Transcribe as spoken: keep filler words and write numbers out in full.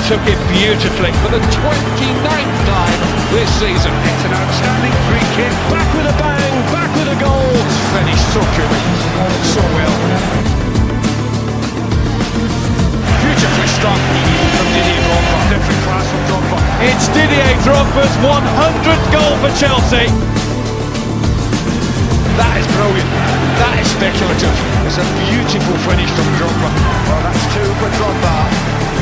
took it beautifully for the twenty-ninth time this season. It's an outstanding free kick. Back with a bang, back with a goal. It's finished so coolly, so well. Beautifully struck from Didier Drogba. Different class from Drogba. It's Didier Drogba's one hundredth goal for Chelsea. That is brilliant. That is speculative. It's a beautiful finish from Drogba. Well, that's two for Drogba.